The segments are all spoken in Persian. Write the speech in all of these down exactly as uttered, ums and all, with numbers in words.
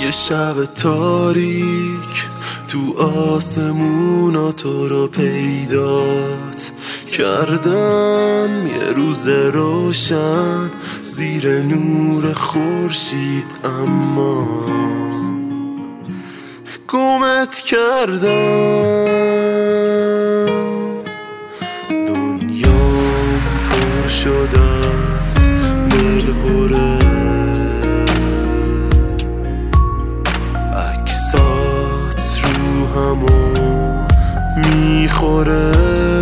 یه شب تاریک تو آسمونا تو رو پیدات کردم، یه روز روشن زیر نور خورشید، اما گمت کردم. دنیام پر شده از دلهوره، عکسات رو همو میخوره.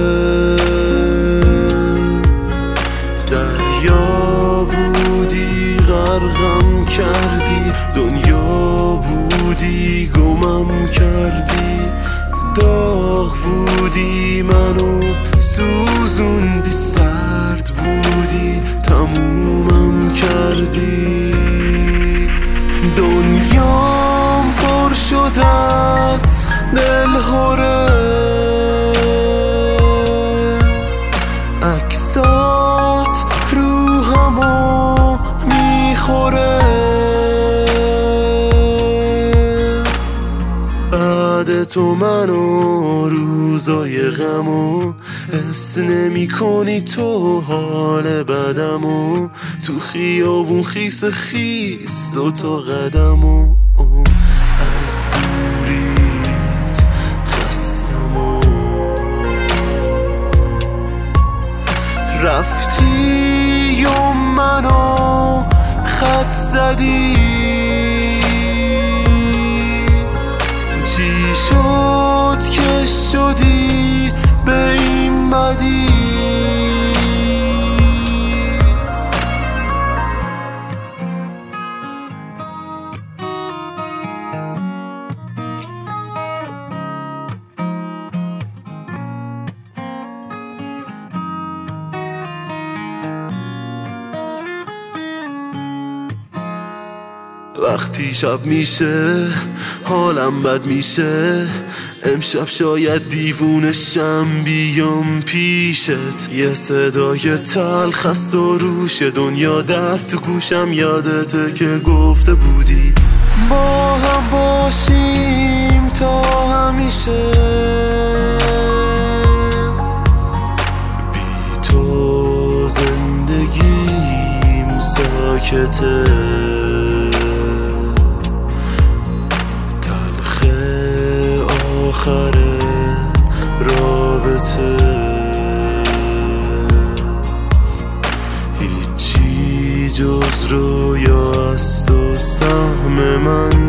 دریا بودی غرقم کردی، دنیا بودی گمم کردی، داغ بودی منو سوزوندی، سرد بودی تمومم کردی. دنیام پر شده از دلهوره، عکسات رو همو میخوره. بعد تو منو روزای غمو حس نمی کنی، تو حال بدمو تو خیابون خیس خیس دوتا قدمو از دوریت خستمو. رفتی و منو خط زدی، چی شد که شدی به این بدی؟ وقتی شب میشه حالم بد میشه، امشب شاید دیوونشم بیام پیشت. یه صدای تلخ است و روش دنیا در تو گوشم، یادته که گفته بودی با هم باشیم تا همیشه. بی تو زندگیم ساکته، آخر رابطه هیچی جز رویاست و سهم من